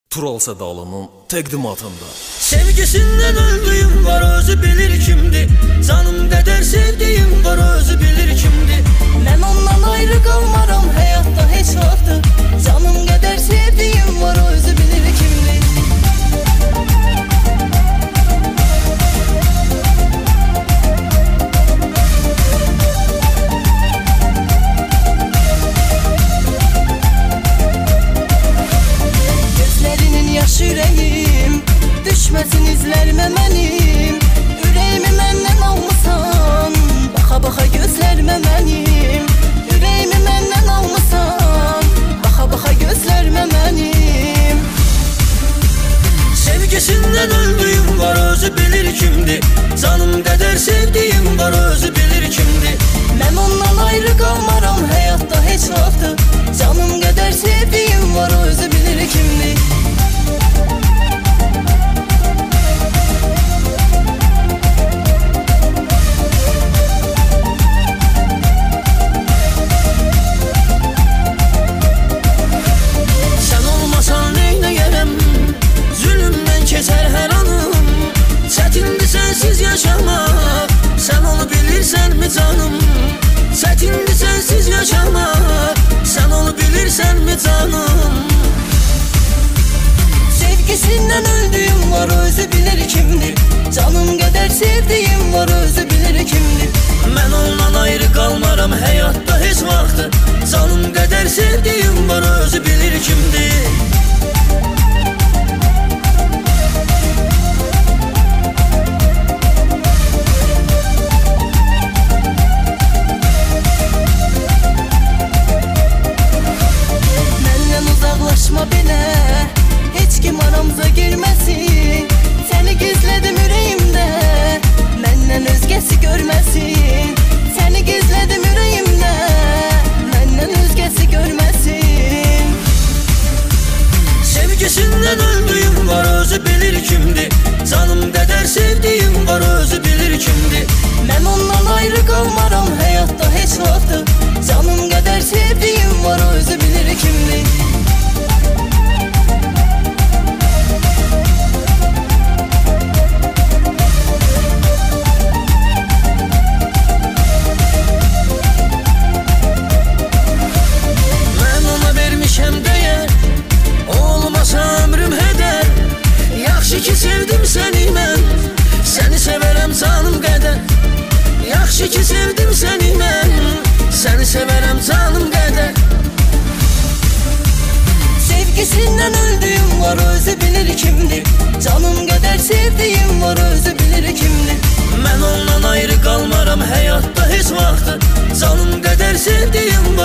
Tural Sədalının təqdimatında. Sevgisindən öldüyüm var, özü bilir kimdir. Canım qədər sevdiyim var, özü bilir kimdir. Mən ondan ayrı qalmaram həyatda heç vaxtı. Canım qədər sevdiyim var, özü bilir kimdir. Yaş ürəyim, düşməsin izlərimə mənim. Ürəyimi məndən almısan, baxa-baxa gözlərimə mənim. Ürəyimi məndən almısan, baxa-baxa gözlərimə mənim. Sevgisindən öldüyüm var, özü bilir kimdir. Canım qədər sevdiyim var, özü bilir kimdir. Mən ondan ayrı qalmaram həyatda heç vaxtı. Canım qədər sevdiyim var, özü bilir kimdir. Keçər hər anım, çətindir sənsiz yaşamaq. Sən onu bilirsənmi canım? Çətindir sənsiz yaşamaq. Sən onu bilirsənmi canım? Sevgisindən öldüyüm var, özü bilir kimdir. Canım qədər sevdiyim var, özü bilir kimdir. Mən ondan ayrı qalmaram həyatda heç vaxtı. Canım qədər sevdiyim var, özü bilir kimdir. Uzaqlaşma belə, heç kim aramıza girməsin. Səni gizlədim ürəyimdə, məndən özgəsi görməsin. Səni gizlədim ürəyimdə, məndən özgəsi görməsin. Sevgisindən öldüyüm var, özü bilir kimdir. Canım qədər sevdiyim var, özü bilir kimdir. Mən ondan ayrı qalmaram həyatda heç vaxtı. Canım qədər sevdiyim var, özü bilir kimdir. Ki sevdim səni mən, səni sevərəm canım qədər. Yaxşı ki sevdim səni mən, səni sevərəm canım qədər. Sevgisindən öldüyüm var, özü bilir kimdir. Canım qədər sevdiyim var, özü bilir kimdir. Mən ondan ayrı qalmaram həyatda heç vaxtı. Canım qədər sevdiyim